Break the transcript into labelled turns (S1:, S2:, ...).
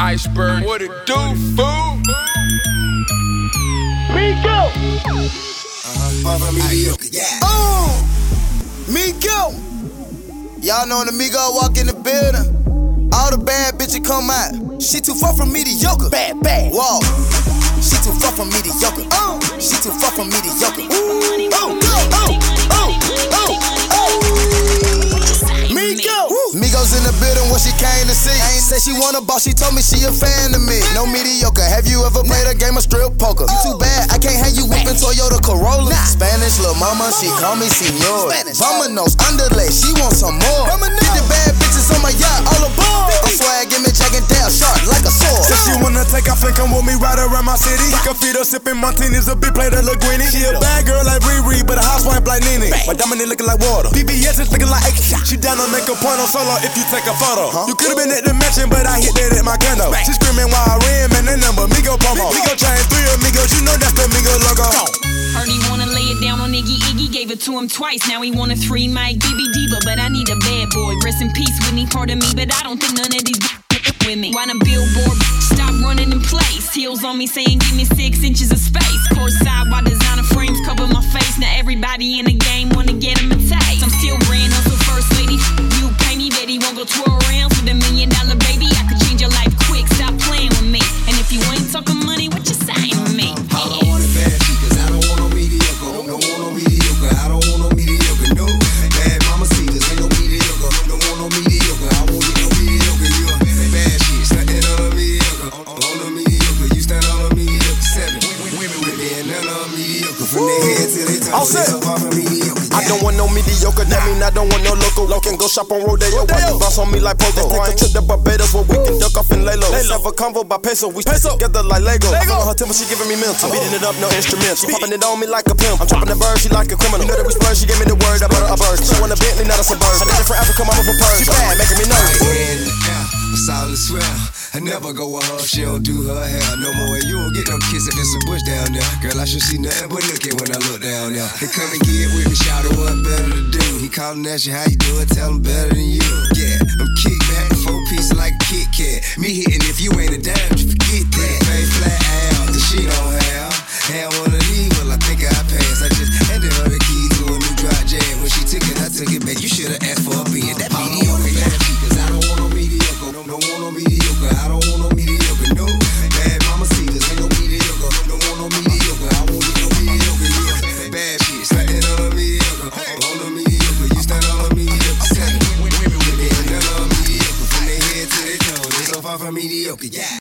S1: Iceberg, what it do, fool?
S2: Migo!
S3: Migo! Y'all know when the Migo walk in the building, all the bad bitches come out. She too far from mediocre. Bad. Whoa. She too far from mediocre. She too far from mediocre. Migos in the building, what she came to see. Said she want a boss, she told me she a fan of me. No mediocre, have you ever played a game of strip poker? You too bad, I can't have you whipping Toyota Corolla. Spanish lil' mama, she call me senor. Vamonos, underlay, she want some more. Get the bad bitches on my yacht, all aboard. I'm swag, give me Jack and Dale, sharp like a sword.
S4: Said she wanna take off and come with me right around my city. Can feed her sipping martinis, a big plate of linguine. She a bad girl like Riri, but a housewife like Nene. My dominant looking like water. BBS is looking like X. She down to make a point on solo if you take a photo. You could've been at the mansion, but I hit that at my condo. She screaming while I ran, man, that number Migo promo. Migo chain, 3 amigos, you know that's the Migo logo.
S5: Heard he wanna lay it down on Iggy, gave it to him twice. Now he want a 3 mic DB diva, but I need a bad boy. Rest in peace, Whitney, part of me, but I don't think none of these with me. Why the billboard stop running in place? Heels on me saying give me 6 inches of space. Courtside while designer frames cover my face. Now everybody in the game wanna get him a taste. I'm still ran hustle first lady. You pay me, bet he won't go 12 rounds with $1 million baby. I could change your life quick, stop playing with me. And if you ain't talking money, what you saying to me?
S6: I don't want it bad, cause I don't want no mediocre. Don't want no mediocre, I don't want no mediocre, no. Bad mama see this, ain't no mediocre. Don't want no mediocre, I won't get no mediocre. You a bad shit, standing on a mediocre. On a mediocre, you stand on a mediocre. 7 women with me and none of mediocre. From their head to their toe, it's a part of mediocre.
S4: I don't want no mediocre, that mean I don't want no local. Can go shop on Rodeo, why you bounce on me like Pogo? Take a trip to Barbados where we can duck off and lay low. Let's have a convo by peso, we together like Lego. I'm on her temple, she giving me mental. I'm beating it up, no instruments. She popping it on me like a pimp. I'm dropping the bird, she like a criminal. You know that we splurge, she gave me the word, I bought her a bird. She want a Bentley, not a Suburban. I did it for Africa, mama from Persia. She bad, making me nervous.
S6: Solid swell. I never go with her, she don't do her hair no more. And you don't get no kiss if it's a bush down there. Girl, I should see nothing but look at when I look down there. They come and get with me, shout out what better to do. He callin' at you, how you doing? Tell him better than you. Yeah, I'm kick back, 4 pieces like a Kit Kat. Me hitting if you ain't a dime, you forget that. Pay flat out, the she don't have. Had one of these, well I think I passed. I just handed her the key to a new dry jam. When she took it, I took it back. You should've asked for a being that mediocre. Cause I don't want no mediocre, don't want no mediocre. I don't want no mediocre, no. Bad mama see this, ain't no mediocre. Don't want no mediocre, I won't get no mediocre. You a bad bitch, standing on a mediocre. On a mediocre, you stand on a mediocre. 7 women with me, and none of them mediocre. From their head to their toes, they so far from mediocre, yeah.